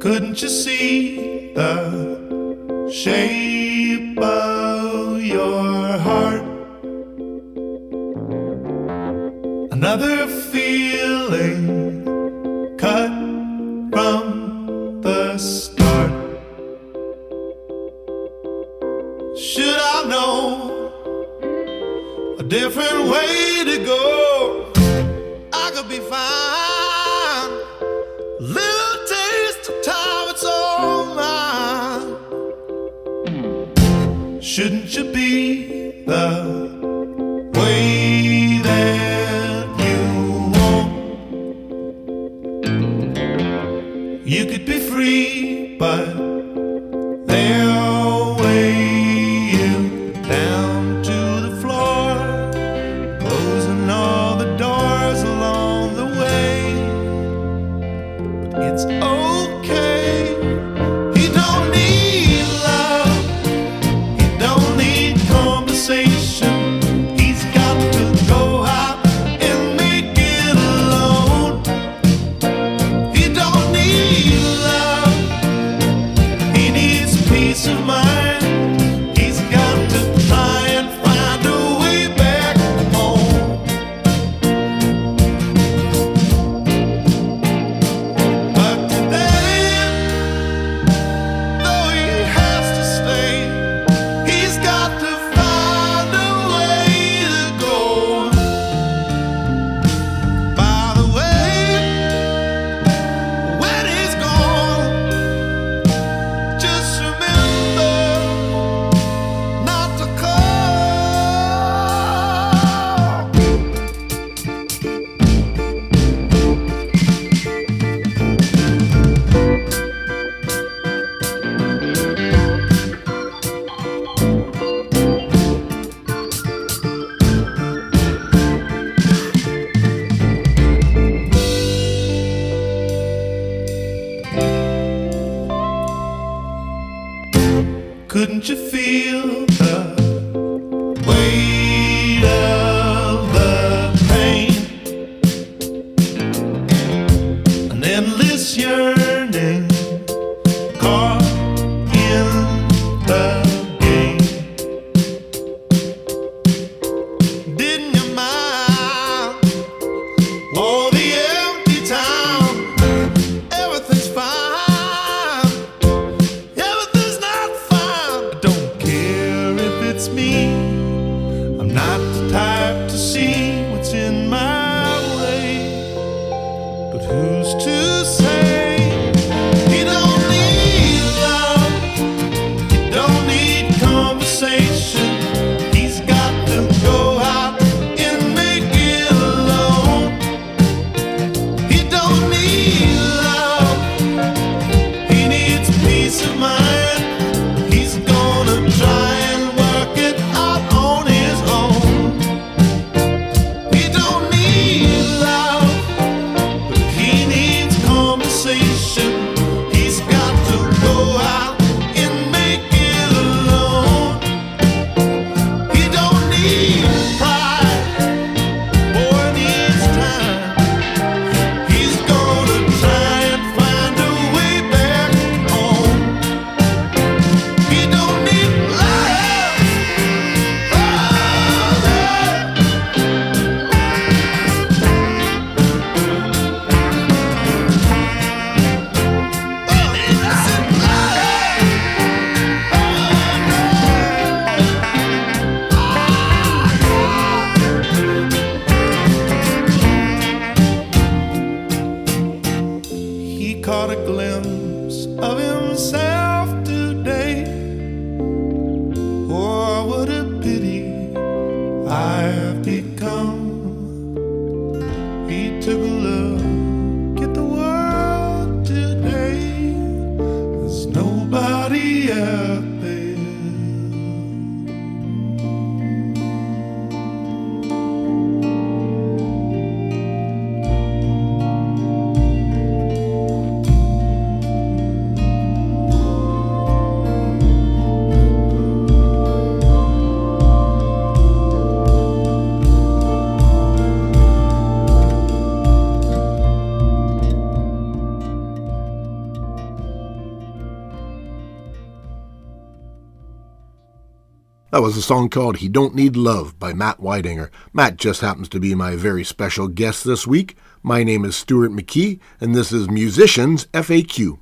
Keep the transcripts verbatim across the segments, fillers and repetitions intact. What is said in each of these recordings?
Couldn't you see the shape of your heart? Another feeling cut from the start. Should I know a different way to go? I could be fine. Little taste of time, it's all mine. Shouldn't you be the way that you want? You could be free, but they'll weigh you down to the floor, closing all the doors along the way. But it's okay. He don't need love. He don't need conversation. He's got to go out and make it alone. He don't need love. He needs peace of mind. He's got to try and find a way back home. But today, though he has to stay, he's got to find a way to go. By the way, when he's gone, just remember not to call. Couldn't you feel the weight of the pain? An endless yearning caught in the game. Didn't you mind all the empty town? Everything's fine. Everything's not fine. I don't care if it's me. I'm not the type to see what's in my way. But who's to say? He don't need love. He don't need conversation. He's got to go out and make it alone. He don't need love. He needs peace of mind. He's gonna try and work it out on his own. He don't need love, but he needs conversation. He's got to go out and make it alone. He don't need pride, boy needs time. He's gonna try and find a way back home. He don't need love. Oh, he caught a glimpse of himself today. Oh, what a pity I've become. He took a look at the world today. There's nobody out there. That was a song called He Don't Need Love by Matt Weidinger. Matt just happens to be my very special guest this week. My name is Stuart McKee, and this is Musicians F A Q.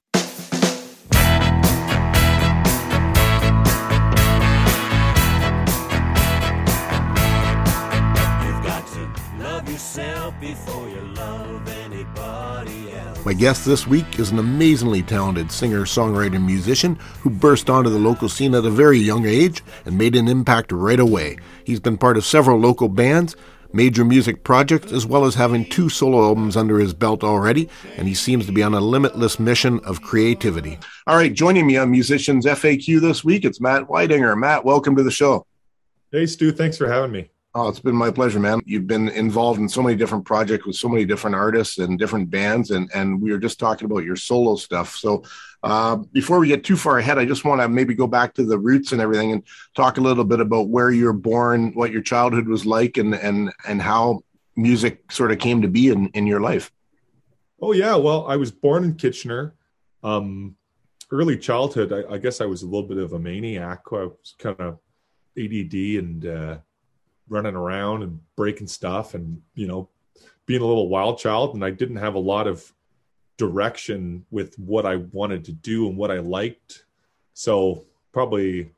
My guest this week is an amazingly talented singer, songwriter, and musician who burst onto the local scene at a very young age and made an impact right away. He's been part of several local bands, major music projects, as well as having two solo albums under his belt already, and he seems to be on a limitless mission of creativity. All right, joining me on Musicians F A Q this week, it's Matt Weidinger. Matt, welcome to the show. Hey, Stu, thanks for having me. Oh, it's been my pleasure, man. You've been involved in so many different projects with so many different artists and different bands, and, and we were just talking about your solo stuff. So uh, before we get too far ahead, I just want to maybe go back to the roots and everything and talk a little bit about where you were born, what your childhood was like, and and and how music sort of came to be in, in your life. Oh, yeah. Well, I was born in Kitchener. Um, early childhood, I, I guess I was a little bit of a maniac. I was kind of A D D and uh, running around and breaking stuff and, you know, being a little wild child. And I didn't have a lot of direction with what I wanted to do and what I liked. So probably,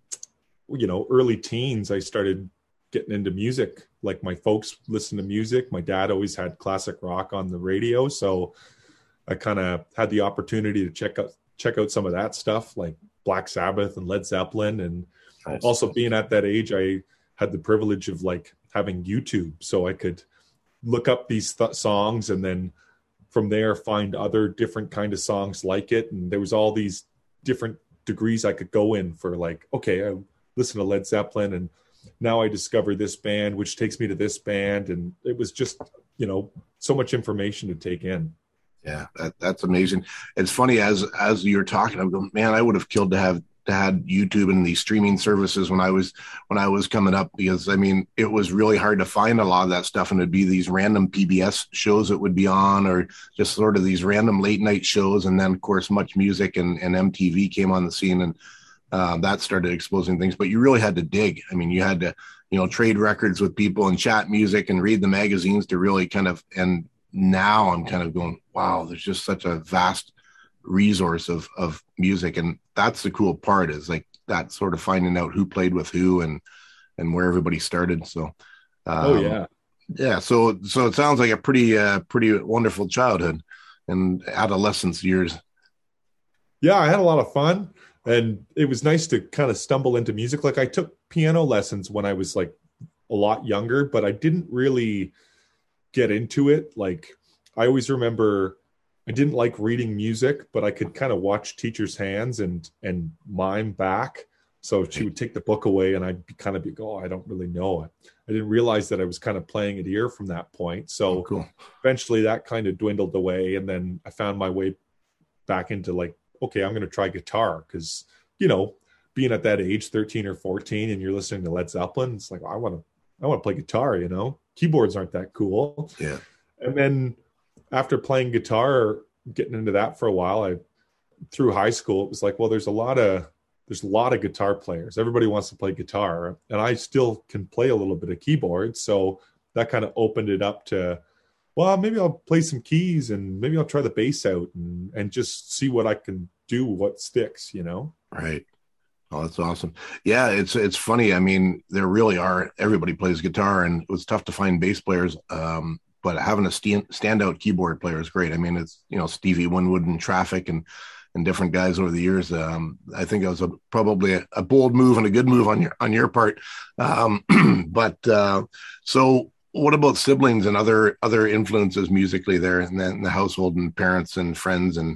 you know, early teens, I started getting into music. Like my folks listened to music. My dad always had classic rock on the radio. So I kind of had the opportunity to check out, check out some of that stuff like Black Sabbath and Led Zeppelin. And nice. Also being at that age, I had the privilege of like having YouTube, so I could look up these th- songs and then from there find other different kind of songs like it. And there was all these different degrees I could go in for like, okay, I listen to Led Zeppelin and now I discover this band, which takes me to this band. And it was just, you know, so much information to take in. Yeah, that, that's amazing. It's funny as, as you're talking, I'm going, man, I would have killed to have to had YouTube and these streaming services when I was when I was coming up, because I mean it was really hard to find a lot of that stuff, and it'd be these random P B S shows that would be on, or just sort of these random late night shows. And then of course Much Music and, and M T V came on the scene, and uh, that started exposing things. But you really had to dig. I mean, you had to, you know, trade records with people and chat music and read the magazines to really kind of. And now I'm kind of going, wow, there's just such a vast resource of of music, and that's the cool part, is like that sort of finding out who played with who and and where everybody started. So um, oh yeah yeah so so it sounds like a pretty uh pretty wonderful childhood and adolescence years. Yeah, I had a lot of fun, and it was nice to kind of stumble into music. Like I took piano lessons when I was like a lot younger, but I didn't really get into it. Like I always remember I didn't like reading music, but I could kind of watch teachers' hands and and mime back. So she would take the book away and I'd be kind of be, oh, I don't really know it. I didn't realize that I was kind of playing it ear from that point. So oh, cool. Eventually that kind of dwindled away. And then I found my way back into like, okay, I'm going to try guitar. Because, you know, being at that age, thirteen or fourteen, and you're listening to Led Zeppelin, it's like, I want to, I want to play guitar, you know, keyboards aren't that cool. Yeah. And then after playing guitar, getting into that for a while, I through high school, it was like, well, there's a lot of there's a lot of guitar players. Everybody wants to play guitar, and I still can play a little bit of keyboard. So that kind of opened it up to, well, maybe I'll play some keys and maybe I'll try the bass out and and just see what I can do, what sticks, you know? Right. Oh, that's awesome. Yeah, it's it's funny. I mean, there really are. Everybody plays guitar, and it was tough to find bass players. Um, but having a stand, standout keyboard player is great. I mean, it's, you know, Stevie Winwood and Traffic and, and different guys over the years. Um, I think it was a, probably a, a bold move and a good move on your, on your part. Um, but uh, so what about siblings and other, other influences musically there in the, in the household, and parents and friends? And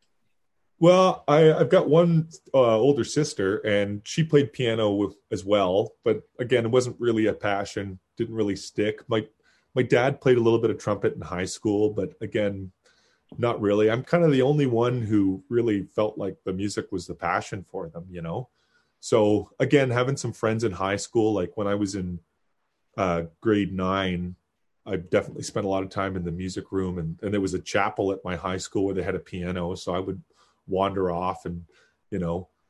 well, I, I've got one uh, older sister, and she played piano with, as well. But again, it wasn't really a passion. Didn't really stick. My My dad played a little bit of trumpet in high school, but again, not really. I'm kind of the only one who really felt like the music was the passion for them, you know? So again, having some friends in high school, like when I was in uh, grade nine, I definitely spent a lot of time in the music room, and, and there was a chapel at my high school where they had a piano. So I would wander off and, you know,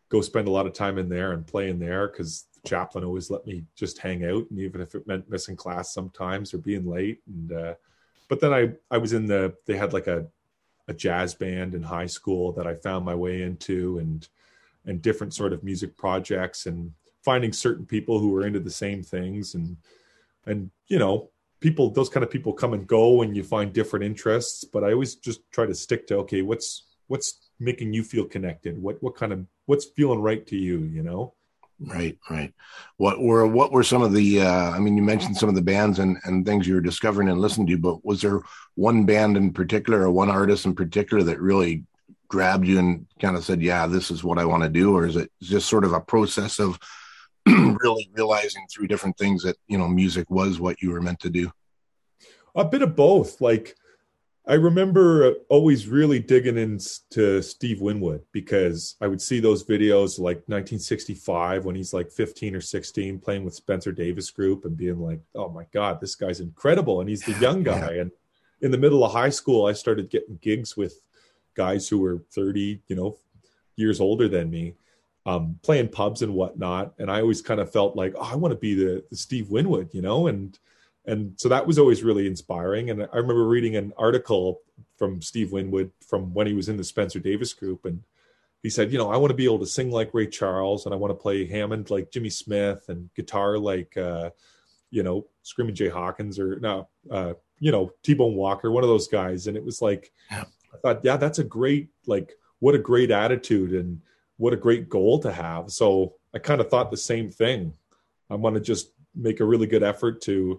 go spend a lot of time in there and play in there because the chaplain always let me just hang out, and even if it meant missing class sometimes or being late. And uh, but then I I was in the they had like a a jazz band in high school that I found my way into, and and different sort of music projects, and finding certain people who were into the same things, and and you know people those kind of people come and go and you find different interests, but I always just try to stick to, okay, what's what's making you feel connected, what what kind of what's feeling right to you, you know. Right, right. What were what were some of the? Uh, I mean, you mentioned some of the bands and, and things you were discovering and listening to, but was there one band in particular or one artist in particular that really grabbed you and kind of said, "Yeah, this is what I want to do," or is it just sort of a process of really realizing through different things that, you know, music was what you were meant to do? A bit of both. Like, I remember always really digging into Steve Winwood because I would see those videos like nineteen sixty-five when he's like fifteen or sixteen playing with Spencer Davis Group and being like, oh my God, this guy's incredible. And he's the young guy. Yeah. And in the middle of high school, I started getting gigs with guys who were thirty, you know, years older than me, um, playing pubs and whatnot. And I always kind of felt like, oh, I want to be the, the Steve Winwood, you know, and And so that was always really inspiring. And I remember reading an article from Steve Winwood from when he was in the Spencer Davis Group. And he said, you know, I want to be able to sing like Ray Charles, and I want to play Hammond like Jimmy Smith, and guitar like, uh, you know, Screaming Jay Hawkins, or no, uh, you know, T-Bone Walker, one of those guys. And it was like, yeah. I thought, yeah, that's a great, like, what a great attitude and what a great goal to have. So I kind of thought the same thing. I want to just make a really good effort to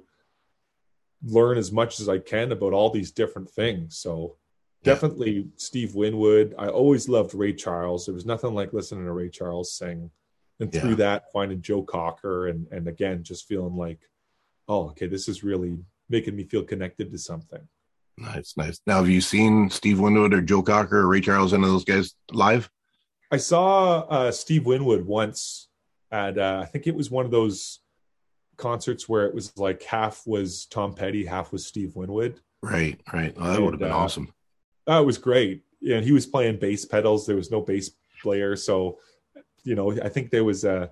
learn as much as I can about all these different things. So definitely yeah. Steve Winwood. I always loved Ray Charles. There was nothing like listening to Ray Charles sing. And through yeah. that, finding Joe Cocker, and, and again, just feeling like, oh, okay, this is really making me feel connected to something. Nice, nice. Now, have you seen Steve Winwood or Joe Cocker or Ray Charles, any of those guys live? I saw uh, Steve Winwood once at, uh, I think it was one of those concerts where it was like half was Tom Petty, half was Steve Winwood. Right, right. Oh, that would have been uh, awesome. That was great. Yeah, and he was playing bass pedals. There was no bass player, so you know, I think there was a.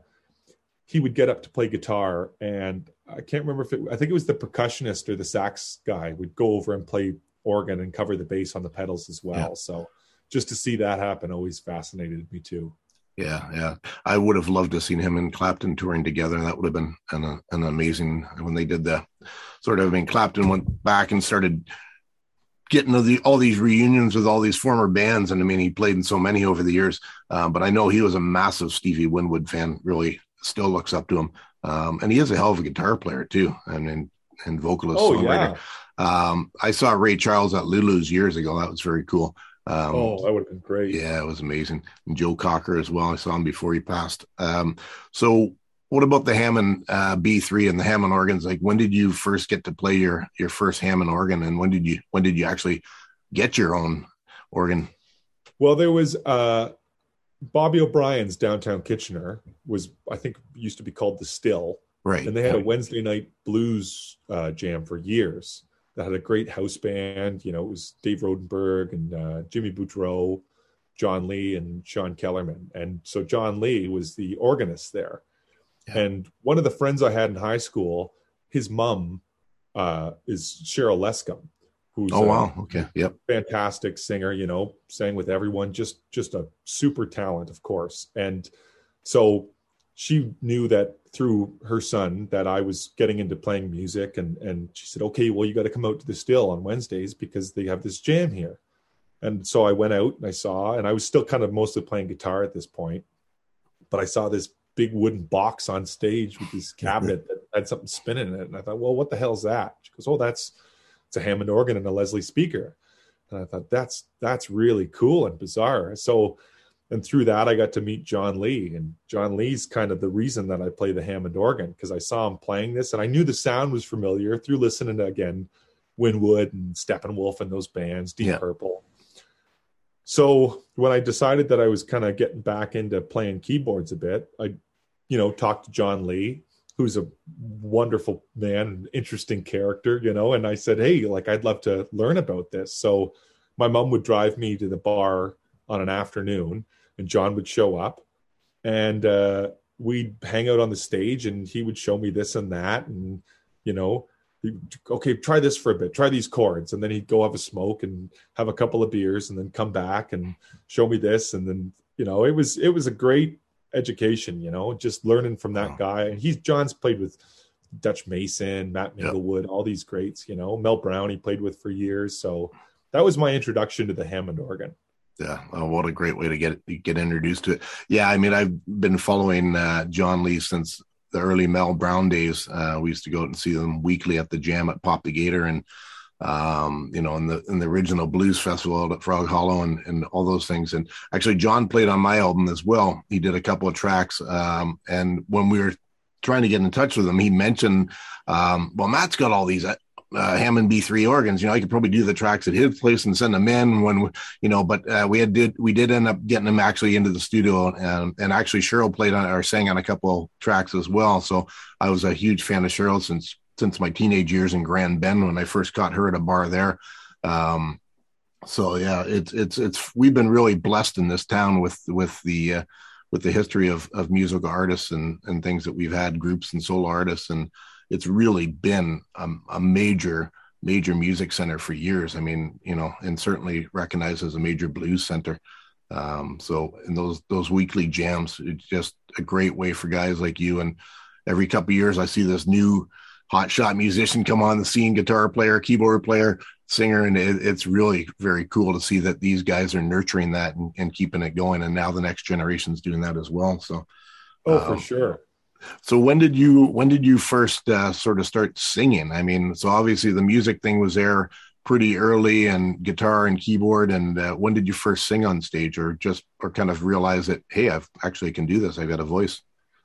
He would get up to play guitar, and I can't remember if it. I think it was the percussionist or the sax guy would go over and play organ and cover the bass on the pedals as well. Yeah. So just to see that happen always fascinated me too. Yeah, yeah. I would have loved to have seen him and Clapton touring together. That would have been an, an amazing, when they did the sort of, I mean, Clapton went back and started getting the, all these reunions with all these former bands. And I mean, he played in so many over the years, um, but I know he was a massive Stevie Winwood fan, really still looks up to him. Um, and he is a hell of a guitar player too. And, and, and vocalist. Oh, songwriter. Yeah. Um, I saw Ray Charles at Lulu's years ago. That was very cool. Um, oh, that would have been great. Yeah, it was amazing. And Joe Cocker as well. I saw him before he passed. Um, so what about the Hammond uh, B three and the Hammond organs? Like, when did you first get to play your, your first Hammond organ, and when did you, when did you actually get your own organ? Well, there was uh, Bobby O'Brien's downtown Kitchener was, I think, used to be called the Still. Right. And they had a Wednesday night blues uh, jam for years. That had a great house band. You know, it was Dave Rodenberg and uh, Jimmy Boudreau, John Lee, and Sean Kellerman. And so John Lee was the organist there. Yeah. And one of the friends I had in high school, his mom uh, is Cheryl Lescombe, who's oh wow, okay, yep, fantastic singer. You know, sang with everyone. Just just a super talent, of course. And so she knew that through her son that I was getting into playing music, and, and she said, okay, well, you got to come out to the Still on Wednesdays because they have this jam here. And so I went out and I saw, and I was still kind of mostly playing guitar at this point, but I saw this big wooden box on stage with this cabinet that had something spinning in it. And I thought, well, what the hell is that? She goes, oh, that's, it's a Hammond organ and a Leslie speaker. And I thought, that's, that's really cool and bizarre. So And through that, I got to meet John Lee. And John Lee's kind of the reason that I play the Hammond organ, because I saw him playing this and I knew the sound was familiar through listening to, again, Winwood and Steppenwolf and those bands, Deep yeah. Purple. So when I decided that I was kind of getting back into playing keyboards a bit, I, you know, talked to John Lee, who's a wonderful man, an interesting character, you know, and I said, hey, like, I'd love to learn about this. So my mom would drive me to the bar on an afternoon, and John would show up, and uh, we'd hang out on the stage, and he would show me this and that, and you know, okay, try this for a bit, try these chords, and then he'd go have a smoke and have a couple of beers, and then come back and show me this, and then you know, it was it was a great education, you know, just learning from that guy. And he's John's played with Dutch Mason, Matt Minglewood, yep. all these greats, you know, Mel Brown he played with for years. So that was my introduction to the Hammond organ. Yeah, oh, what a great way to get get introduced to it. Yeah, I mean, I've been following uh, John Lee since the early Mel Brown days. Uh, we used to go out and see them weekly at the Jam at Pop the Gator, and um, you know, in the in the original Blues Festival at Frog Hollow, and and all those things. And actually, John played on my album as well. He did a couple of tracks, um, and when we were trying to get in touch with him, he mentioned, um, well, Matt's got all these. Uh, Uh, Hammond B three organs, you know, I could probably do the tracks at his place and send them in when, you know, but uh, we had did, we did end up getting them actually into the studio, and, and actually Cheryl played on or sang on a couple tracks as well. So I was a huge fan of Cheryl since, since my teenage years in Grand Bend, when I first caught her at a bar there. Um, so yeah, it's, it's, it's, we've been really blessed in this town with, with the, uh, with the history of, of musical artists and, and things that we've had, groups and solo artists. And it's really been a, a major, major music center for years. I mean, you know, and certainly recognized as a major blues center. Um, so in those, those weekly jams, it's just a great way for guys like you. And every couple of years I see this new hotshot musician come on the scene, guitar player, keyboard player, singer. And it, it's really very cool to see that these guys are nurturing that and, and keeping it going. And now the next generation's doing that as well. So, oh, for um, sure. So when did you, when did you first uh, sort of start singing? I mean, so obviously the music thing was there pretty early, and guitar and keyboard. And uh, when did you first sing on stage, or just, or kind of realize that, hey, I've actually can do this. I've got a voice.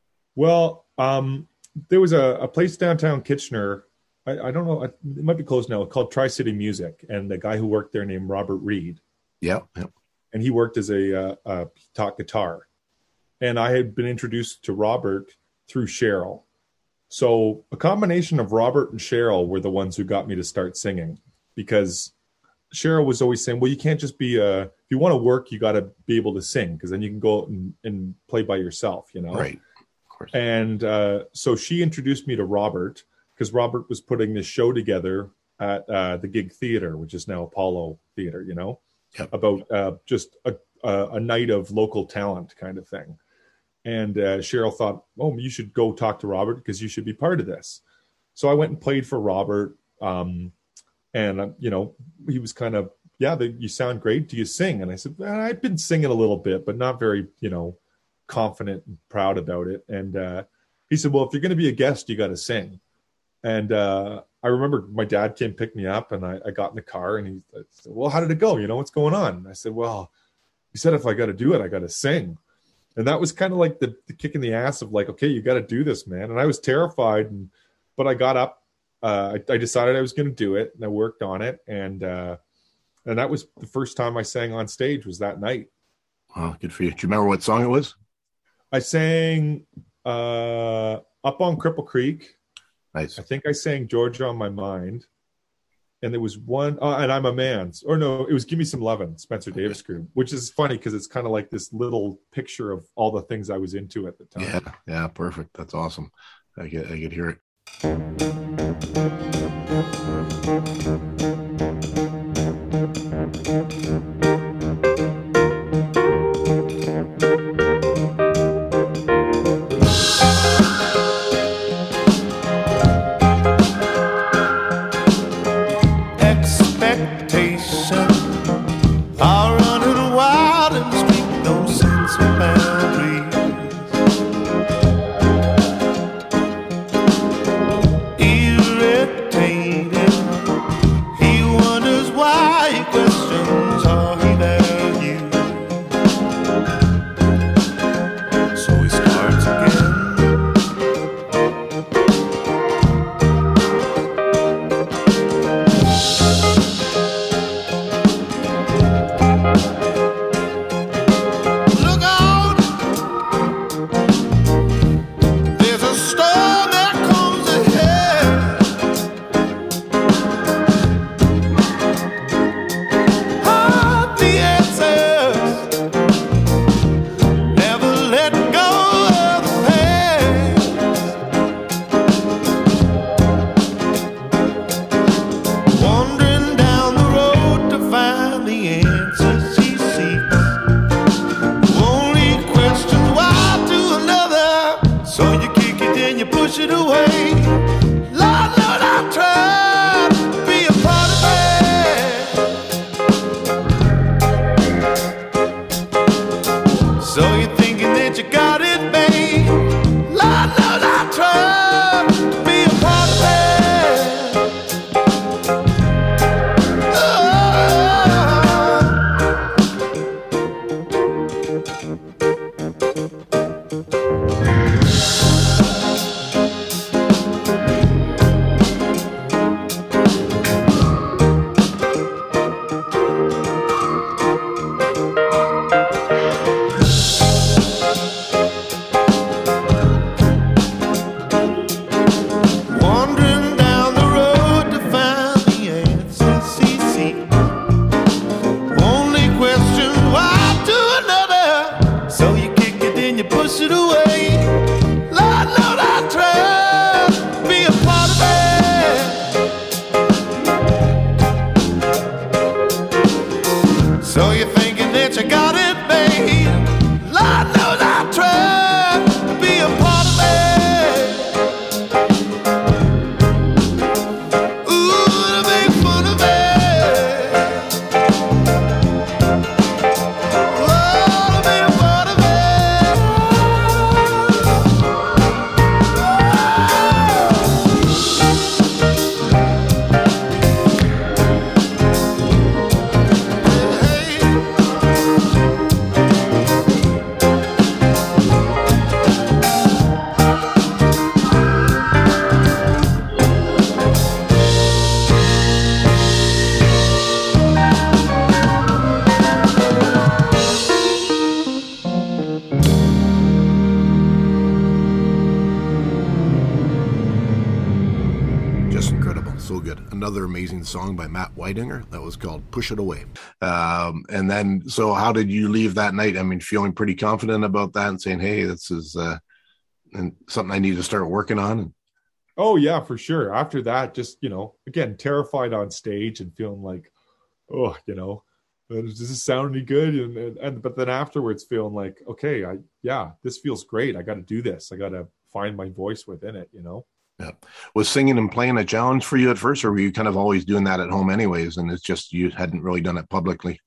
Well, um, there was a, a place downtown Kitchener. I, I don't know. It might be closed now, called Tri-City Music. And the guy who worked there named Robert Reed. Yeah. yeah. And he worked as a, uh, uh, he taught guitar. And I had been introduced to Robert through Cheryl. So a combination of Robert and Cheryl were the ones who got me to start singing, because Cheryl was always saying, well, you can't just be a, if you want to work, you got to be able to sing, because then you can go out and, and play by yourself, you know? Right. Of course. And uh, so she introduced me to Robert, because Robert was putting this show together at uh, the Gig Theater, which is now Apollo Theater, you know, yep. about uh, just a, a, a night of local talent kind of thing. And uh, Cheryl thought, oh, you should go talk to Robert, because you should be part of this. So I went and played for Robert. Um, and, uh, you know, he was kind of, yeah, the, you sound great. Do you sing? And I said, well, I've been singing a little bit, but not very, you know, confident and proud about it. And uh, he said, well, if you're going to be a guest, you got to sing. And uh, I remember my dad came pick me up, and I, I got in the car, and he said, well, how did it go? You know, what's going on? And I said, well, he said, if I got to do it, I got to sing. And that was kind of like the, the kick in the ass of like, okay, you got to do this, man. And I was terrified, and, but I got up, uh, I, I decided I was going to do it, and I worked on it. And, uh, and that was the first time I sang on stage, was that night. Oh, good for you. Do you remember what song it was? I sang, uh, Up on Cripple Creek. Nice. I think I sang Georgia on My Mind. And there was one, uh, and I'm a Man, or no, it was Give Me Some Lovin', Spencer Davis group, which is funny because it's kind of like this little picture of all the things I was into at the time. Yeah, yeah, perfect. That's awesome. I get, I could hear it. Heart another amazing song by Matt Weidinger that was called Push It Away. Um, and then, so how did you leave that night? I mean, feeling pretty confident about that and saying, hey, this is uh, and something I need to start working on. Oh yeah, for sure. After that, just, you know, again, terrified on stage and feeling like, oh, you know, does this sound any good? And, and, and but then afterwards feeling like, okay, I, yeah, this feels great. I got to do this. I got to find my voice within it, you know? Yeah. Was singing and playing a challenge for you at first, or were you kind of always doing that at home anyways? And it's just, you hadn't really done it publicly.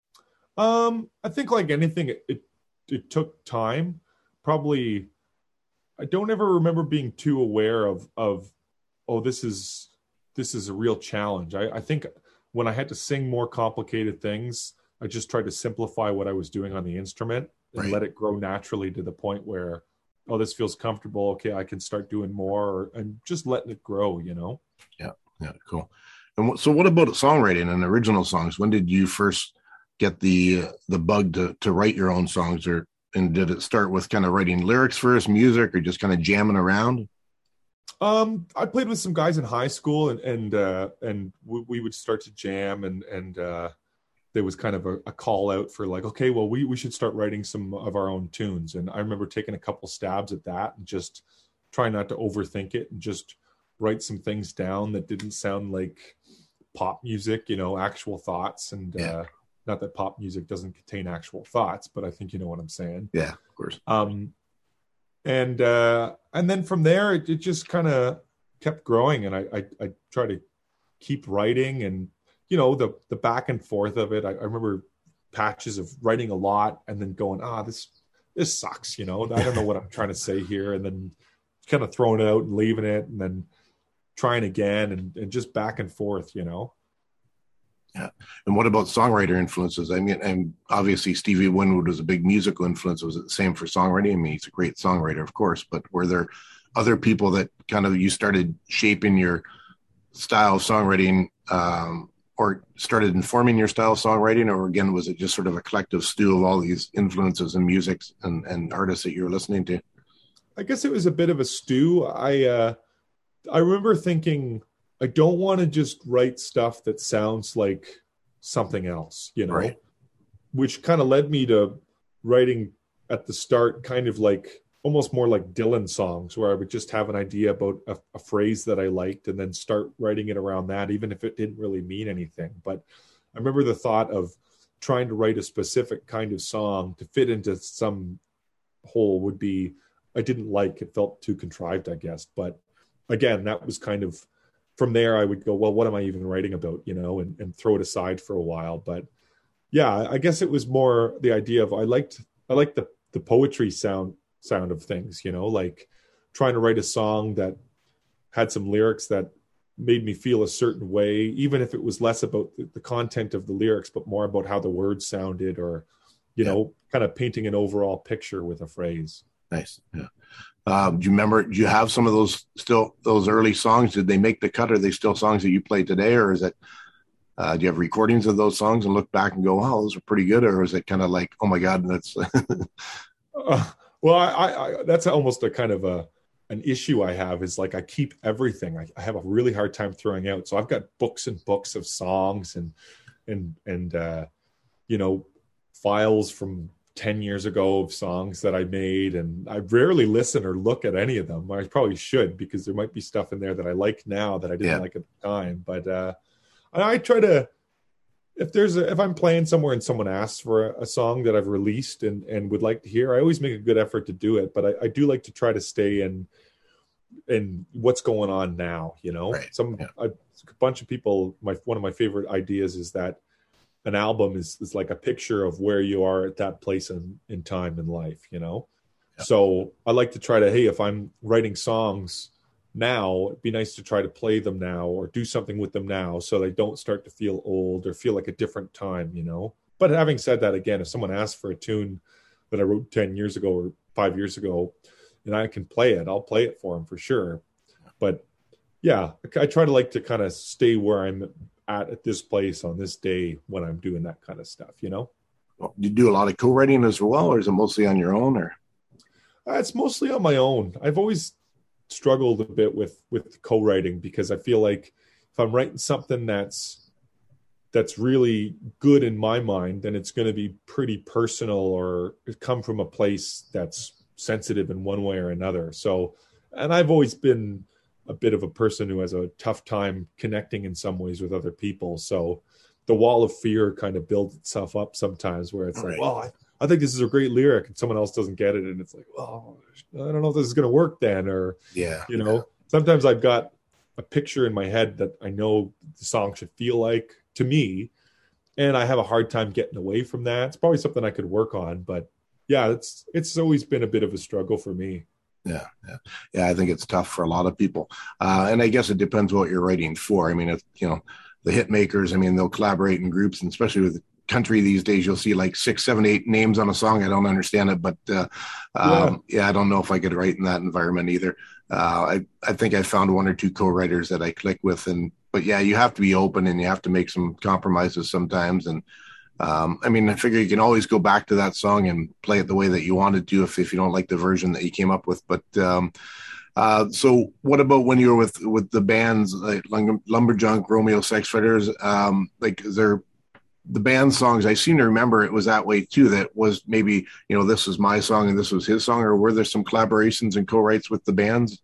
Um, I think like anything, it, it, it took time. Probably, I don't ever remember being too aware of, of, oh, this is, this is a real challenge. I, I think when I had to sing more complicated things, I just tried to simplify what I was doing on the instrument and right. let it grow naturally to the point where, oh, this feels comfortable. Okay, I can start doing more, or, and just letting it grow, you know? Yeah, yeah, cool. And what, so what about songwriting and original songs? When did you first get the uh, the bug to to write your own songs, or and did it start with kind of writing lyrics first, music, or just kind of jamming around? Um, I played with some guys in high school, and and uh, and we, we would start to jam, and and uh, there was kind of a, a call out for like, okay, well, we we should start writing some of our own tunes. And I remember taking a couple stabs at that and just trying not to overthink it and just write some things down that didn't sound like pop music, you know, actual thoughts. And yeah. uh, not that pop music doesn't contain actual thoughts, but I think you know what I'm saying. Yeah, of course. Um, and uh, and then from there, it, it just kind of kept growing, and I, I I try to keep writing, and you know, the the back and forth of it. I, I remember patches of writing a lot and then going, ah, this this sucks, you know. I don't know what I'm trying to say here, and then kind of throwing it out and leaving it, and then trying again, and, and just back and forth, you know. Yeah. And what about songwriter influences? I mean, and obviously Stevie Winwood was a big musical influence. Was it the same for songwriting? I mean, he's a great songwriter, of course, but were there other people that kind of you started shaping your style of songwriting, um, or started informing your style of songwriting? Or again, was it just sort of a collective stew of all these influences and musics and, and artists that you were listening to? I guess it was a bit of a stew. I, uh, I remember thinking, I don't want to just write stuff that sounds like something else, you know, right. Which kind of led me to writing at the start, kind of like almost more like Dylan songs, where I would just have an idea about a, a phrase that I liked and then start writing it around that, even if it didn't really mean anything. But I remember the thought of trying to write a specific kind of song to fit into some hole would be, I didn't like, it felt too contrived, I guess. But again, that was kind of, from there, I would go, well, what am I even writing about, you know, and, and throw it aside for a while. But yeah, I guess it was more the idea of, I liked, I liked the, the poetry sound, sound of things, you know, like trying to write a song that had some lyrics that made me feel a certain way, even if it was less about the, the content of the lyrics, but more about how the words sounded, or, you yeah. know, kind of painting an overall picture with a phrase. Nice. Yeah. Um, do you remember, do you have some of those still, those early songs? Did they make the cut? Are they still songs that you play today? Or is it, uh, do you have recordings of those songs and look back and go, wow, those are pretty good? Or is it kind of like, oh my God, that's. uh, well, I, I, that's almost a kind of a, an issue I have, is like, I keep everything. I, I have a really hard time throwing out. So I've got books and books of songs and, and, and, uh, you know, files from ten years ago of songs that I made, and I rarely listen or look at any of them. I probably should, because there might be stuff in there that I like now that I didn't yeah. like at the time. But uh, I try to, if there's a, if I'm playing somewhere and someone asks for a, a song that I've released and, and would like to hear, I always make a good effort to do it. But I, I do like to try to stay in, in what's going on now, you know. Right. Some yeah. a, a bunch of people, my one of my favorite ideas is that an album is, is like a picture of where you are at that place in, in time in life, you know? Yeah. So I like to try to, hey, if I'm writing songs now, it'd be nice to try to play them now or do something with them now, so they don't start to feel old or feel like a different time, you know? But having said that, again, if someone asks for a tune that I wrote ten years ago or five years ago, and I can play it, I'll play it for them for sure. But yeah, I try to like to kind of stay where I'm at at this place on this day when I'm doing that kind of stuff, you know? Well, you do a lot of co-writing as well, or is it mostly on your own? Or uh, it's mostly on my own. I've always struggled a bit with with co-writing, because I feel like if I'm writing something that's that's really good in my mind, then it's going to be pretty personal or come from a place that's sensitive in one way or another. So, and I've always been a bit of a person who has a tough time connecting in some ways with other people. So the wall of fear kind of builds itself up sometimes where it's Right. like, well, I, I think this is a great lyric and someone else doesn't get it. And it's like, well, I don't know if this is going to work then, or, Yeah. you know, sometimes I've got a picture in my head that I know the song should feel like to me, and I have a hard time getting away from that. It's probably something I could work on, but yeah, it's it's always been a bit of a struggle for me. Yeah, yeah, yeah. I think it's tough for a lot of people, uh, and I guess it depends what you're writing for. I mean, if you know the hit makers, I mean, they'll collaborate in groups, and especially with country these days, you'll see like six, seven, eight names on a song. I don't understand it, but uh, um, yeah. yeah, I don't know if I could write in that environment either. Uh, I I think I found one or two co-writers that I click with, and but yeah, you have to be open and you have to make some compromises sometimes. And um, I mean, I figure you can always go back to that song and play it the way that you wanted to if, if you don't like the version that you came up with. But um, uh, so what about when you were with, with the bands like Lumberjunk, Romeo Sex Fighters? Um, like, is there the band songs? I seem to remember it was that way too, that was maybe, you know, this was my song and this was his song, or were there some collaborations and co-writes with the bands?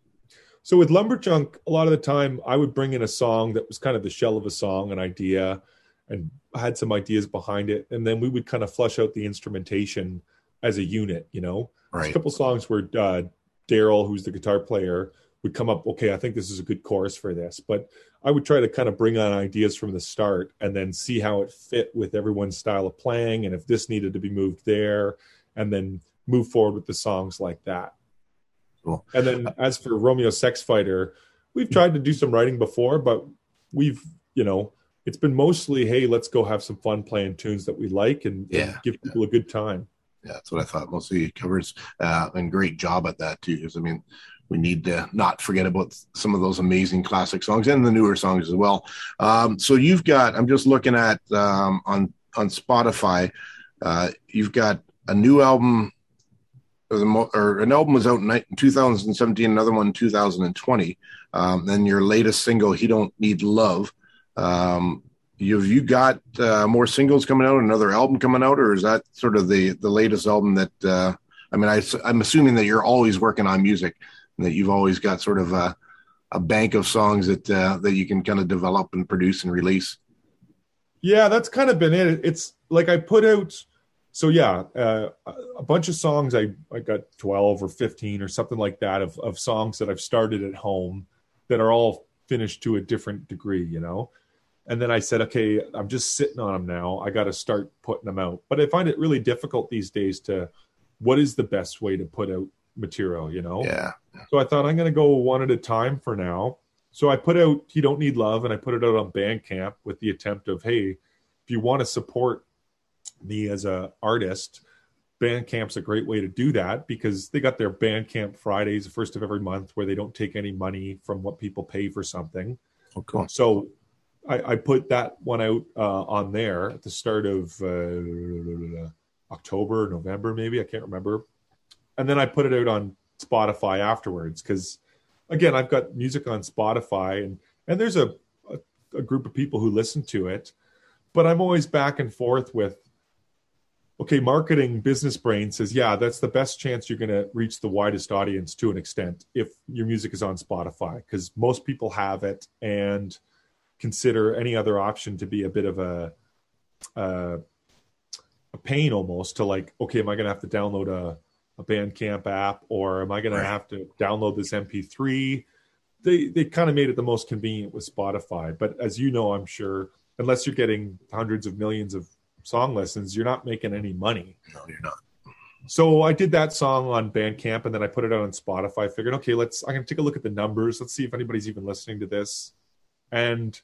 So with Lumberjunk, a lot of the time I would bring in a song that was kind of the shell of a song, an idea, and I had some ideas behind it. And then we would kind of flush out the instrumentation as a unit, you know. Right. There's a couple songs where uh, Daryl, who's the guitar player, would come up, okay, I think this is a good chorus for this. But I would try to kind of bring on ideas from the start and then see how it fit with everyone's style of playing and if this needed to be moved there, and then move forward with the songs like that. Cool. And then as for Romeo Sex Fighter, we've tried to do some writing before, but we've, you know, it's been mostly, hey, let's go have some fun playing tunes that we like and, yeah. and give people a good time. Yeah, that's what I thought. Mostly covers uh, and great job at that too. Because I mean, we need to not forget about some of those amazing classic songs and the newer songs as well. Um, so you've got, I'm just looking at um, on on Spotify, uh, you've got a new album. Or an album was out in two thousand seventeen, another one in two thousand twenty. Um, then your latest single, "He Don't Need Love." Um, you have you got uh, more singles coming out, another album coming out, or is that sort of the the latest album that? Uh, I mean, I, I'm assuming that you're always working on music, and that you've always got sort of a, a bank of songs that uh, that you can kind of develop and produce and release. Yeah, that's kind of been it. It's like I put out. So yeah, uh, a bunch of songs. I, I got twelve or fifteen or something like that of, of songs that I've started at home that are all finished to a different degree, you know? And then I said, okay, I'm just sitting on them now. I got to start putting them out. But I find it really difficult these days to, what is the best way to put out material, you know? Yeah. So I thought I'm going to go one at a time for now. So I put out "You Don't Need Love" and I put it out on Bandcamp with the attempt of, hey, if you want to support me as a artist, Bandcamp's a great way to do that because they got their Bandcamp Fridays, the first of every month, where they don't take any money from what people pay for something. Oh, cool. So I, I put that one out uh, on there at the start of uh, October, November, maybe, I can't remember. And then I put it out on Spotify afterwards because, again, I've got music on Spotify and, and there's a, a, a group of people who listen to it, but I'm always back and forth with, okay, marketing business brain says, yeah, that's the best chance you're going to reach the widest audience to an extent if your music is on Spotify, because most people have it and consider any other option to be a bit of a uh, a pain almost to like, okay, am I going to have to download a, a Bandcamp app or am I going right. to have to download this M P three? They they kind of made it the most convenient with Spotify. But as you know, I'm sure, unless you're getting hundreds of millions of song listens, you're not making any money. No, you're not. So I did that song on Bandcamp and then I put it out on Spotify. I figured, okay, let's, I'm going to take a look at the numbers. Let's see if anybody's even listening to this. And,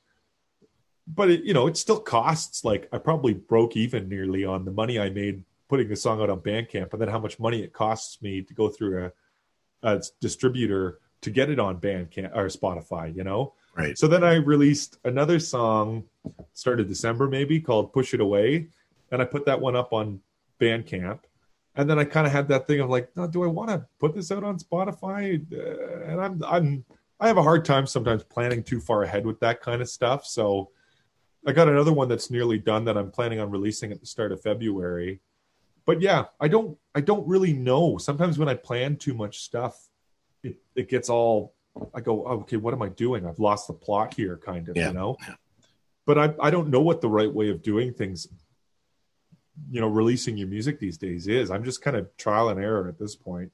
but it, you know, it still costs, like I probably broke even nearly on the money I made putting the song out on Bandcamp and then how much money it costs me to go through a, a distributor to get it on Bandcamp or Spotify, you know? Right. So then I released another song, started December maybe, called "Push It Away," and I put that one up on Bandcamp. And then I kind of had that thing of like, no, do I want to put this out on Spotify? Uh, and I'm I'm I have a hard time sometimes planning too far ahead with that kind of stuff. So I got another one that's nearly done that I'm planning on releasing at the start of February. But yeah, I don't I don't really know. Sometimes when I plan too much stuff, it, it gets all, I go, oh, okay, what am I doing? I've lost the plot here, kind of, yeah. you know? Yeah. But I, I don't know what the right way of doing things, you know, releasing your music these days is. I'm just kind of trial and error at this point.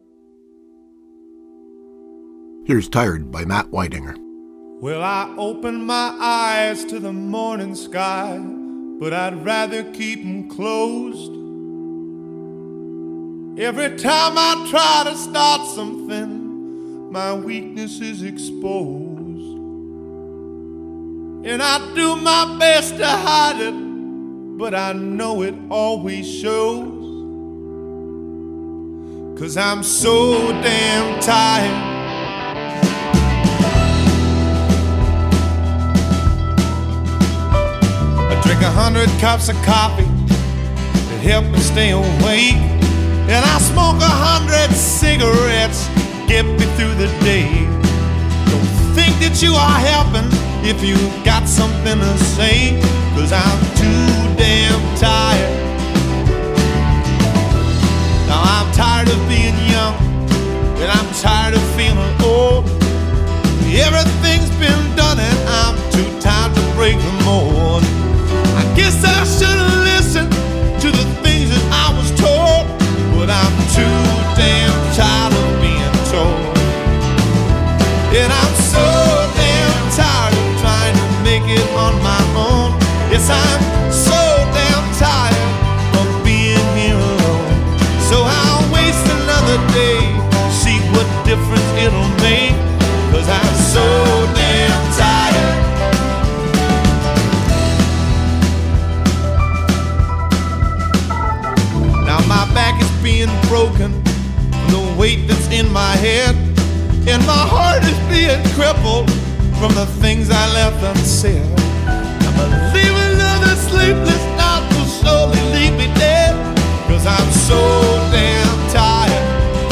Here's Tired by Matt Weidinger. Well, I open my eyes to the morning sky, but I'd rather keep them closed. Every time I try to start something, my weakness is exposed. And I do my best to hide it, but I know it always shows. 'Cause I'm so damn tired. I drink a hundred cups of coffee to help me stay awake. And I smoke a hundred cigarettes to get me through the day. Don't think that you are helping if you got something to say, 'cause I'm too damn tired. Now I'm tired of being young, and I'm tired of feeling old. Everything's been done and I'm too tired to break the mold. I guess I should've listened to the things that I was told, but I'm too damn tired of being told. And I'm so damn tired of trying to make it on my own. Yes, I'm so damn tired of being here alone. So I'll waste another day, see what difference it'll make, 'cause I'm so damn tired. Now my back is being broken from the weight that's in my head, and my heart is being crippled from the things I left unsaid. I'm leaving another sleepless night will slowly leave me dead, 'cause I'm so damn tired.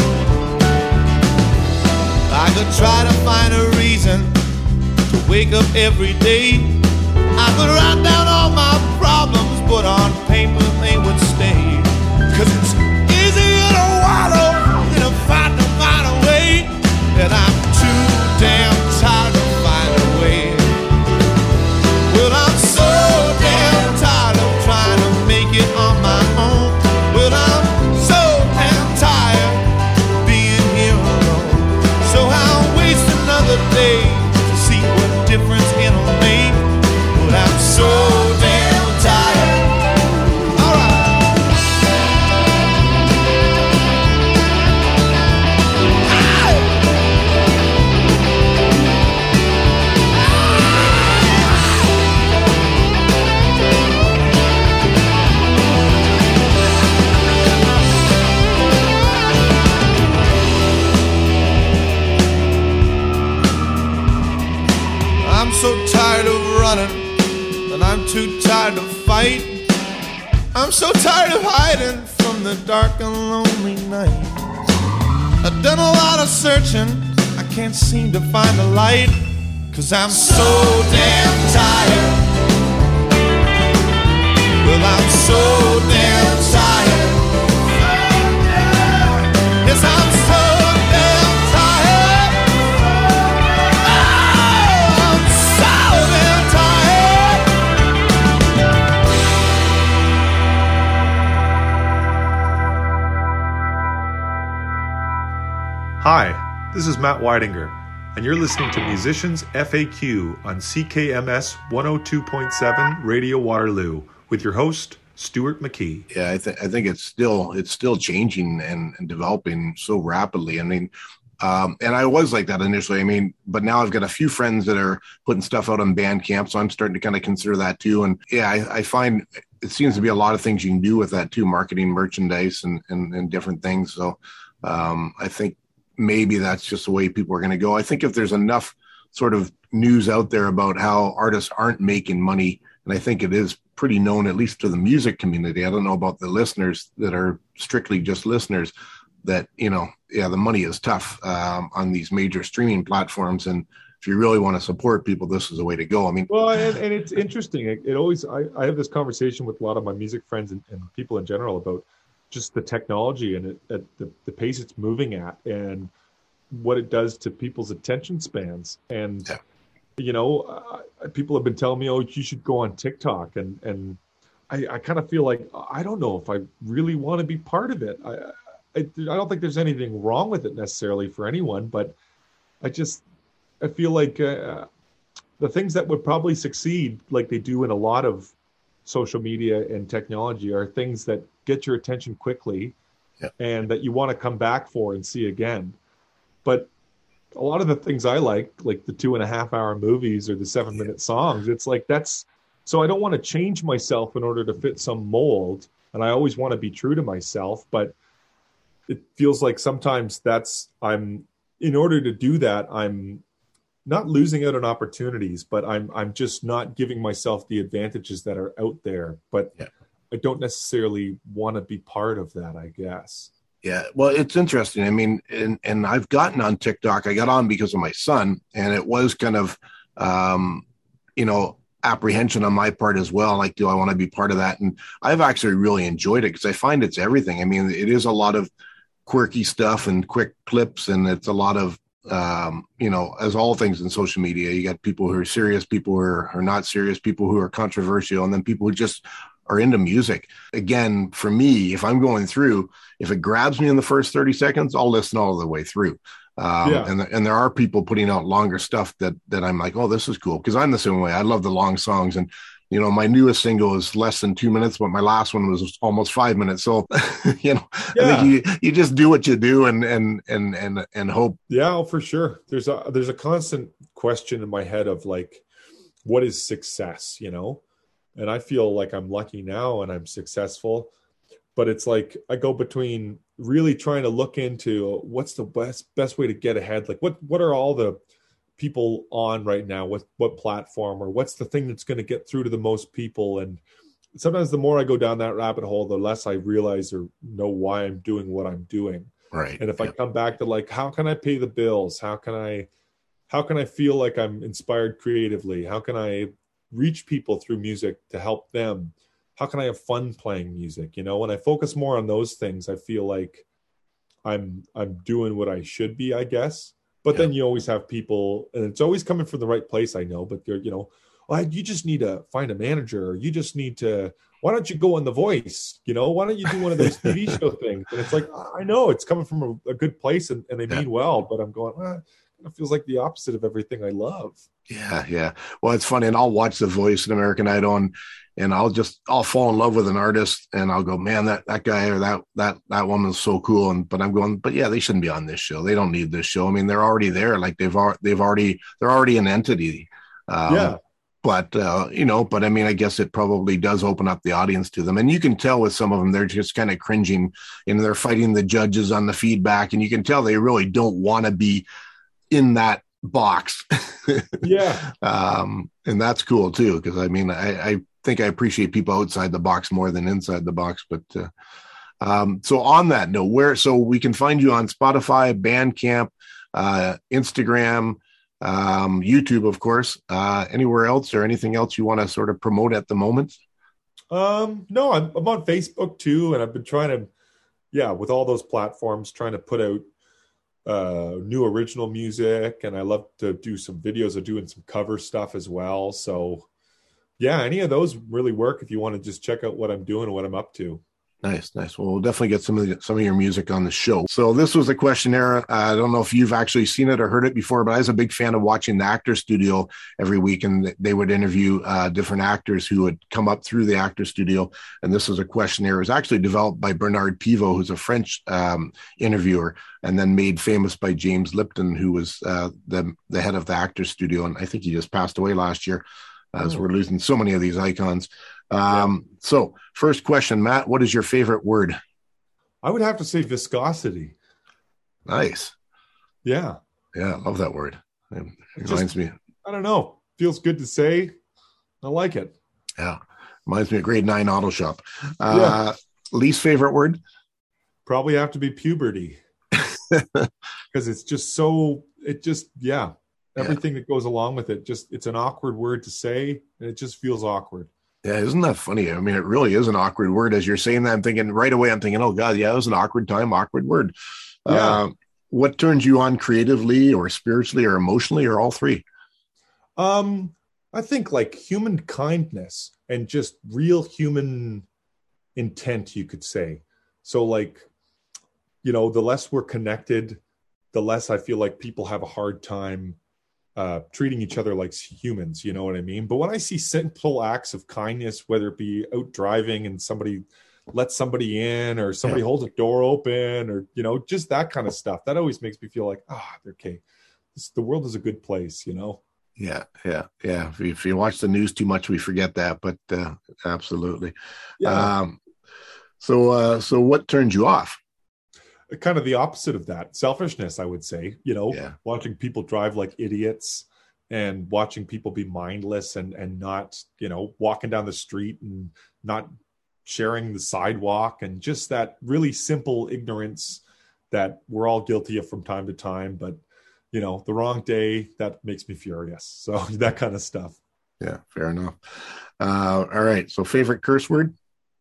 I could try to find a reason to wake up every day. I could write down all my problems, but on paper they would stay. 'Cause it's easier to wallow than to find to find a way. And I'm too damn tired to find a way. Well, I'm so damn tired of trying to make it on my own. Well, I'm so damn tired of being here alone. So I'll waste another day to see what difference it'll make. But I'm so damn tired. All right. I'm so tired of running, and I'm too tired to fight. I'm so tired of hiding from the dark and lonely night. I've done a lot of searching, I can't seem to find a light, 'cause I'm so damn tired. Well, I'm so damn tired. Yes, I'm so damn tired. Oh, I'm so damn tired. Hi, this is Matt Weidinger, and you're listening to Musicians F A Q on C K M S one oh two point seven Radio Waterloo with your host, Stuart McKee. Yeah, I, th- I think it's still it's still changing and, and developing so rapidly. I mean, um, and I was like that initially. I mean, but now I've got a few friends that are putting stuff out on Bandcamp, so I'm starting to kind of consider that too. And yeah, I, I find it seems to be a lot of things you can do with that too, marketing, merchandise, and and, and different things. So um, I think maybe that's just the way people are going to go. I think if there's enough sort of news out there about how artists aren't making money, and I think it is pretty known, at least to the music community. I don't know about the listeners that are strictly just listeners, that, you know, yeah, the money is tough um, on these major streaming platforms. And if you really want to support people, this is the way to go. I mean, well, and, and it's interesting. It, it always, I, I have this conversation with a lot of my music friends and, and people in general about just the technology and it, at the, the pace it's moving at and what it does to people's attention spans. And, yeah. you know, uh, people have been telling me, oh, you should go on TikTok. And, and I, I kind of feel like, I don't know if I really want to be part of it. I, I, I don't think there's anything wrong with it necessarily for anyone, but I just, I feel like uh, the things that would probably succeed, like they do in a lot of social media and technology, are things that get your attention quickly yeah. and that you want to come back for and see again. But a lot of the things I like, like the two and a half hour movies or the seven minute yeah. songs, it's like that's, so I don't want to change myself in order to fit some mold. And I always want to be true to myself, but it feels like sometimes that's, I'm, in order to do that, I'm not losing out on opportunities, but I'm I'm just not giving myself the advantages that are out there. But yeah. I don't necessarily want to be part of that, I guess. Yeah, well, it's interesting. I mean, and and I've gotten on TikTok. I got on because of my son, and it was kind of, um, you know, apprehension on my part as well. Like, do I want to be part of that? And I've actually really enjoyed it because I find it's everything. I mean, it is a lot of quirky stuff and quick clips, and it's a lot of um you know, as all things in social media, you got people who are serious, people who are, are not serious, people who are controversial, and then people who just are into music. Again, for me, if I'm going through, if it grabs me in the first thirty seconds, I'll listen all the way through. Um, yeah. and, and there are people putting out longer stuff that, that I'm like, oh, this is cool. Cause I'm the same way. I love the long songs. And, you know, my newest single is less than two minutes, but my last one was almost five minutes. So, you know, yeah. I think you, you just do what you do and, and, and, and, and hope. Yeah, for sure. There's a, there's a constant question in my head of like, what is success, you know? And I feel like I'm lucky now and I'm successful, but it's like, I go between really trying to look into what's the best, best way to get ahead. Like what, what are all the people on right now, with what platform, or what's the thing that's going to get through to the most people? And sometimes the more I go down that rabbit hole, the less I realize or know why I'm doing what I'm doing. Right. And if yeah. I come back to like, how can I pay the bills? How can I, how can I feel like I'm inspired creatively? How can I reach people through music to help them? How can I have fun playing music? You know, when I focus more on those things, I feel like I'm, I'm doing what I should be, I guess. But yeah. then you always have people, and it's always coming from the right place, I know, but you're, you know, well, you just need to find a manager, or you just need to, why don't you go on The Voice? You know, why don't you do one of those T V show things? And it's like, I know it's coming from a, a good place and, and they yeah. mean well, but I'm going, ah, it feels like the opposite of everything I love. Yeah, yeah. Well, it's funny, and I'll watch The Voice and American Idol, and, and I'll just I'll fall in love with an artist, and I'll go, man, that that guy or that that that woman's so cool. And but I'm going, but yeah, they shouldn't be on this show. They don't need this show. I mean, they're already there. Like they've already they've already they're already an entity. Um, yeah. But uh, you know, but I mean, I guess it probably does open up the audience to them, and you can tell with some of them, they're just kind of cringing, and they're fighting the judges on the feedback, and you can tell they really don't want to be in that box. Yeah. Um, and that's cool too, because I mean, I, I think I appreciate people outside the box more than inside the box. But uh, um, so on that note, where so we can find you on Spotify, Bandcamp, uh, Instagram, um, YouTube, of course. Uh, anywhere else or anything else you want to sort of promote at the moment? Um, no, I'm, I'm on Facebook too, and I've been trying to, yeah, with all those platforms, trying to put out uh new original music, and I love to do some videos of doing some cover stuff as well. So yeah, any of those really work if you want to just check out what I'm doing and what I'm up to. Nice, nice. Well, we'll definitely get some of the, some of your music on the show. So this was a questionnaire. Uh, I don't know if you've actually seen it or heard it before, but I was a big fan of watching the Actor Studio every week, and they would interview uh, different actors who would come up through the Actor Studio. And this was a questionnaire. It was actually developed by Bernard Pivot, who's a French um, interviewer, and then made famous by James Lipton, who was uh, the the head of the Actor Studio, and I think he just passed away last year. As uh, oh. We're losing so many of these icons. Um, yeah. So first question, Matt, what is your favorite word? I would have to say viscosity. Nice. Yeah. Yeah. I love that word. It Just, reminds me. I don't know. Feels good to say. I like it. Yeah. Reminds me of grade nine auto shop. Uh, yeah. Least favorite word? probably have to be puberty, because it's just so, it just, yeah, everything yeah. that goes along with it, just, it's an awkward word to say, and it just feels awkward. Yeah, isn't that funny? I mean, it really is an awkward word. As you're saying that, I'm thinking right away, I'm thinking, oh God, yeah, it was an awkward time, awkward word. Yeah. Uh, what turns you on creatively or spiritually or emotionally, or all three? Um, I think like human kindness and just real human intent, you could say. So like, you know, the less we're connected, the less I feel like people have a hard time uh, treating each other like humans, you know what I mean? But when I see simple acts of kindness, whether it be out driving and somebody lets somebody in, or somebody yeah. holds a door open, or, you know, just that kind of stuff, that always makes me feel like, ah, oh, they're okay. This, the world is a good place, you know? Yeah, yeah, yeah. If you, if you watch the news too much, we forget that, but uh, absolutely. Yeah. Um, so, uh, so what turns you off? Kind of the opposite of that. Selfishness, I would say, you know, yeah. watching people drive like idiots, and watching people be mindless and, and not, you know, walking down the street and not sharing the sidewalk, and just that really simple ignorance that we're all guilty of from time to time. But, you know, the wrong day, that makes me furious. So that kind of stuff. Yeah, fair enough. Uh, all right. So favorite curse word?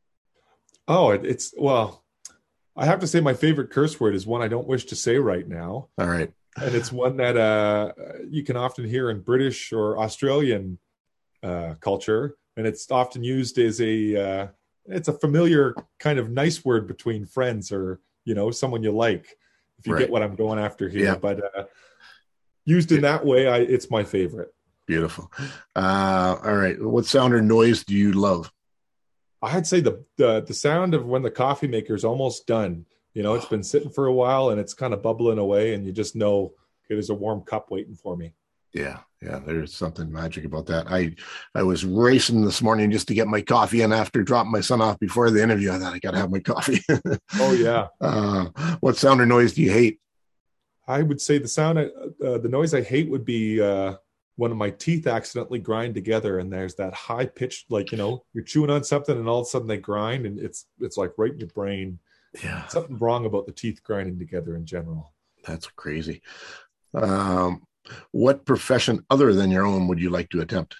Oh, it, it's, well, I have to say my favorite curse word is one I don't wish to say right now. All right. And it's one that uh, you can often hear in British or Australian uh, culture. And it's often used as a, uh, it's a familiar kind of nice word between friends, or, you know, someone you like, if you right. get what I'm going after here. Yeah. But uh, used in yeah. that way, I, it's my favorite. Beautiful. Uh, all right. What sound or noise do you love? I'd say the, the the sound of when the coffee maker is almost done. You know, it's been sitting for a while and it's kind of bubbling away, and you just know, okay, there's a warm cup waiting for me. Yeah, yeah, there's something magic about that. I I was racing this morning just to get my coffee in after dropping my son off before the interview. I thought I got to have my coffee. Oh, yeah. Uh, what sound or noise do you hate? I would say the sound, uh, the noise I hate would be uh, when my teeth accidentally grind together, and there's that high pitched, like, you know, you're chewing on something and all of a sudden they grind, and it's it's like right in your brain. Yeah, something wrong about the teeth grinding together in general. That's crazy. Um, what profession other than your own would you like to attempt?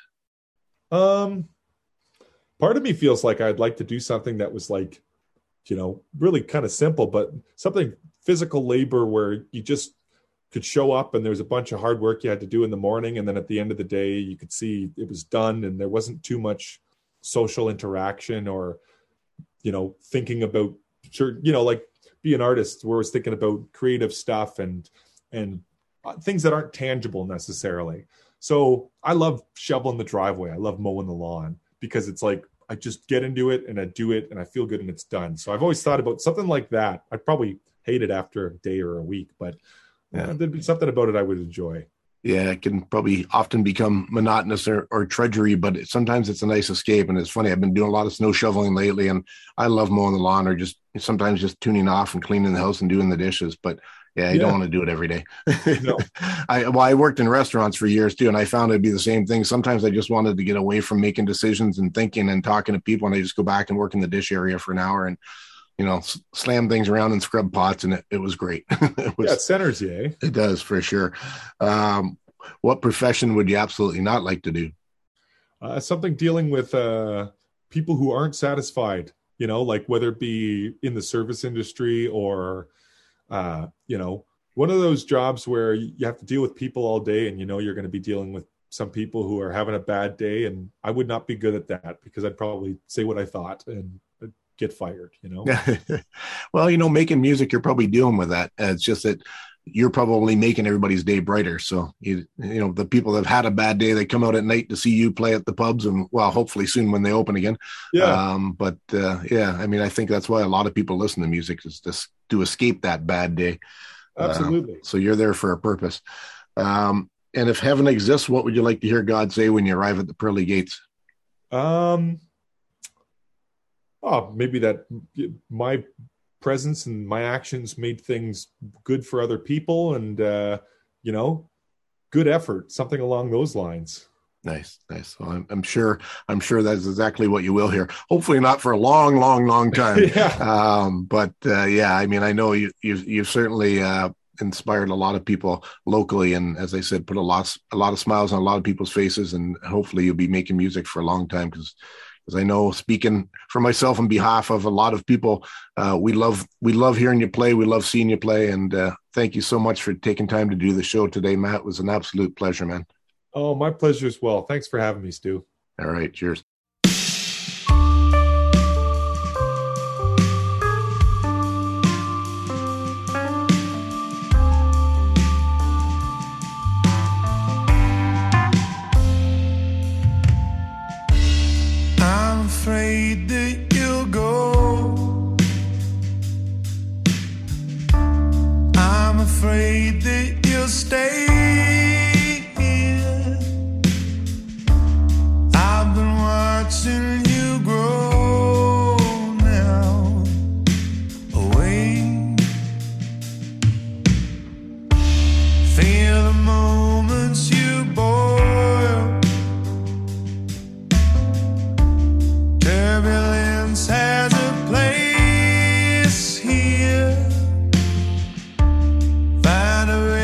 Um, part of me feels like I'd like to do something that was like, you know, really kind of simple, but something physical labor where you just could show up and there's a bunch of hard work you had to do in the morning, and then at the end of the day you could see it was done, and there wasn't too much social interaction or, you know, thinking about, sure, you know, like be an artist where I was thinking about creative stuff and and things that aren't tangible necessarily. So I love shoveling the driveway. I love mowing the lawn, because it's like I just get into it and I do it and I feel good and it's done. So I've always thought about something like that. I'd probably hate it after a day or a week, but yeah, there'd be something about it I would enjoy. Yeah, it can probably often become monotonous or, or drudgery, but it, sometimes it's a nice escape. And it's funny, I've been doing a lot of snow shoveling lately, and I love mowing the lawn, or just sometimes just tuning off and cleaning the house and doing the dishes. But yeah, you yeah. don't want to do it every day. No. I, well, I worked in restaurants for years too, and I found it'd be the same thing. Sometimes I just wanted to get away from making decisions and thinking and talking to people, and I just go back and work in the dish area for an hour and, you know, slam things around and scrub pots, and it, it was great. it was, yeah, it centers you, eh? It does, for sure. Um, what profession would you absolutely not like to do? Uh, something dealing with uh, people who aren't satisfied, you know, like whether it be in the service industry or, uh, you know, one of those jobs where you have to deal with people all day, and, you know, you're going to be dealing with some people who are having a bad day. And I would not be good at that, because I'd probably say what I thought and get fired, you know? Well, you know, making music, you're probably dealing with that. Uh, it's just that you're probably making everybody's day brighter. So, you, you know, the people that have had a bad day, they come out at night to see you play at the pubs, and, well, hopefully soon when they open again. Yeah. Um, but uh, yeah, I mean, I think that's why a lot of people listen to music, is just to escape that bad day. Absolutely. Uh, so you're there for a purpose. Um, and if heaven exists, what would you like to hear God say when you arrive at the pearly gates? Um, oh, maybe that my presence and my actions made things good for other people, and, uh, you know, good effort, something along those lines. Nice, nice. Well, I'm, I'm sure, I'm sure that's exactly what you will hear. Hopefully not for a long, long, long time. Yeah. Um, but uh, yeah, I mean, I know you, you've, you've certainly uh, inspired a lot of people locally, and as I said, put a lot, a lot of smiles on a lot of people's faces. And hopefully, you'll be making music for a long time, because, because I know, speaking for myself on behalf of a lot of people, uh, we love, we love hearing you play. We love seeing you play, and uh, thank you so much for taking time to do the show today, Matt. It was an absolute pleasure, man. Oh, my pleasure as well. Thanks for having me, Stu. All right. Cheers. I'm afraid that you'll go. I'm afraid that you'll stay. Watching you grow now, away. Feel the moments you boil. Turbulence has a place here. Find a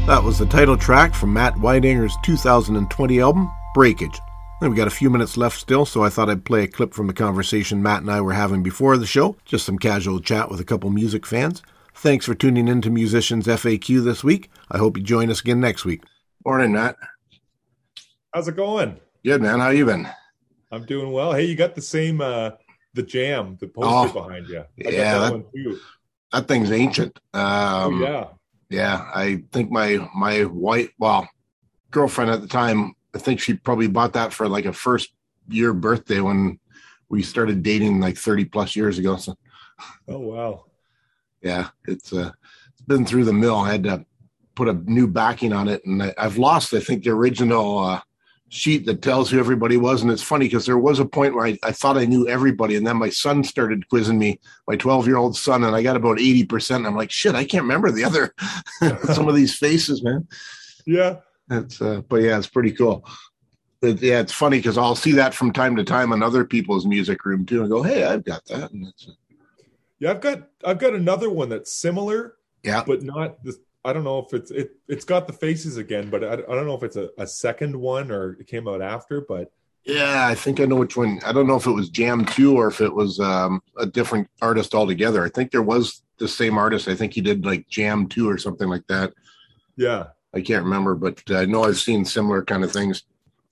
That was the title track from Matt Weidinger's two thousand twenty album, Breakage. And we got a few minutes left still, so I thought I'd play a clip from the conversation Matt and I were having before the show. Just some casual chat with a couple music fans. Thanks for tuning in to Musicians F A Q this week. I hope you join us again next week. Morning, Matt. How's it going? Good, man. How you been? I'm doing well. Hey, you got the same, uh, the Jam, the poster oh, behind you. I yeah, got that, that, one too. That thing's ancient. Um, oh, yeah. Yeah, I think my my white, well, girlfriend at the time, I think she probably bought that for like a first year birthday when we started dating like thirty plus years ago. So, oh, wow. Yeah, it's uh, it's been through the mill. I had to put a new backing on it, and I, I've lost, I think, the original uh, sheet that tells who everybody was. And it's funny because there was a point where I, I thought I knew everybody, and then my son started quizzing me, my twelve-year-old son, and I got about eighty percent. I'm like, shit, I can't remember the other, some of these faces, man. Yeah. It's, uh, but yeah, it's pretty cool. It, yeah, it's funny because I'll see that from time to time in other people's music room too, and go, hey, I've got that. And it's, uh, yeah, I've got I've got another one that's similar, yeah, but not this. I don't know if it's it. It's got the faces again, but I, I don't know if it's a, a second one or it came out after. But yeah, I think I know which one. I don't know if it was Jam two or if it was um, a different artist altogether. I think there was the same artist. I think he did like Jam two or something like that. Yeah, I can't remember, but I know I've seen similar kind of things.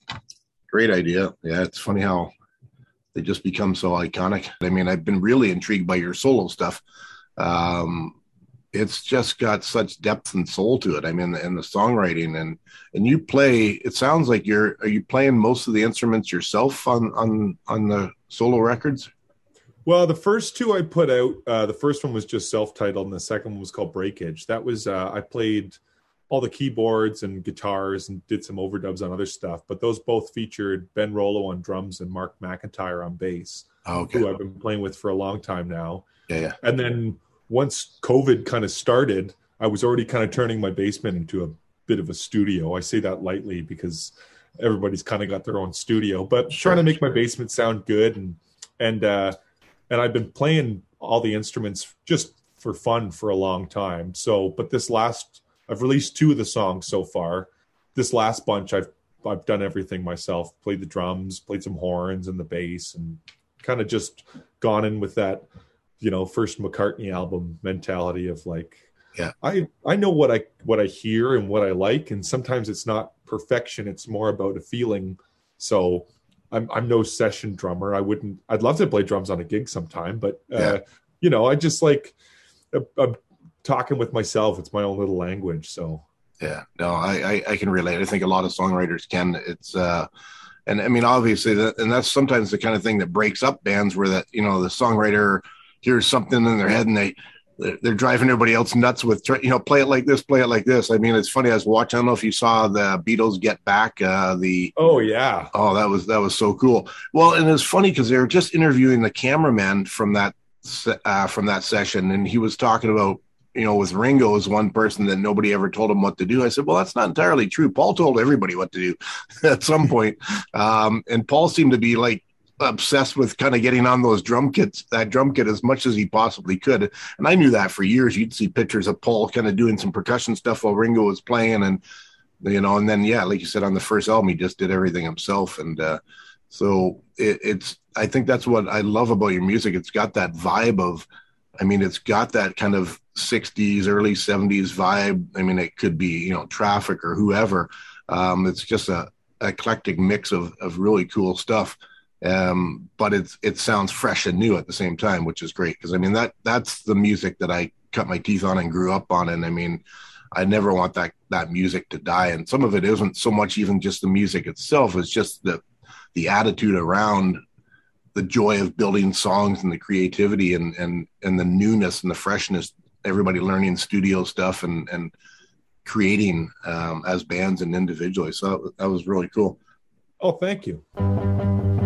Great idea. Yeah, it's funny how they just become so iconic. I mean, I've been really intrigued by your solo stuff. Um, it's just got such depth and soul to it. I mean, and the songwriting and, and you play, it sounds like you're, are you playing most of the instruments yourself on, on, on the solo records? Well, the first two I put out, uh, the first one was just self-titled and the second one was called Breakage. That was, uh, I played all the keyboards and guitars and did some overdubs on other stuff, but those both featured Ben Rollo on drums and Mark McIntyre on bass, oh, okay. who I've been playing with for a long time now. Yeah, yeah. And then once COVID kind of started, I was already kind of turning my basement into a bit of a studio. I say that lightly because everybody's kind of got their own studio, but sure, trying to make sure. my basement sound good. And, and, uh, and I've been playing all the instruments just for fun for a long time. So, but this last, I've released two of the songs so far. This last bunch, I've, I've done everything myself, played the drums, played some horns and the bass, and kind of just gone in with that, you know, first McCartney album mentality of like, yeah, I, I know what I, what I hear and what I like. And sometimes it's not perfection. It's more about a feeling. So I'm, I'm no session drummer. I wouldn't, I'd love to play drums on a gig sometime, but, uh, yeah. you know, I just like, uh, uh, talking with myself. It's my own little language. So yeah, no, I, I, I can relate. I think a lot of songwriters can. It's, uh, and I mean, obviously that, and that's sometimes the kind of thing that breaks up bands where that, you know, the songwriter hears something in their head and they, they're driving everybody else nuts with, you know, play it like this, play it like this. I mean, it's funny. I was watching, I don't know if you saw the Beatles Get Back, uh, the, oh yeah. Oh, that was, that was so cool. Well, and it's funny because they were just interviewing the cameraman from that, uh, from that session. And he was talking about, you know, with Ringo as one person that nobody ever told him what to do. I said, well, that's not entirely true. Paul told everybody what to do at some point. Um, and Paul seemed to be like obsessed with kind of getting on those drum kits, that drum kit as much as he possibly could. And I knew that for years. You'd see pictures of Paul kind of doing some percussion stuff while Ringo was playing. And, you know, and then, yeah, like you said, on the first album, he just did everything himself. And uh, so it, it's, I think that's what I love about your music. It's got that vibe of, I mean, it's got that kind of sixties, early seventies vibe. I mean, it could be, you know, Traffic or whoever. Um, it's just a eclectic mix of, of really cool stuff. Um, but it's, it sounds fresh and new at the same time, which is great. Cause I mean, that, that's the music that I cut my teeth on and grew up on. And I mean, I never want that, that music to die. And some of it isn't so much even just the music itself. It's just the, the attitude around the joy of building songs and the creativity and, and, and the newness and the freshness, everybody learning studio stuff and, and creating um, as bands and individually. So that was, that was really cool. Oh, thank you.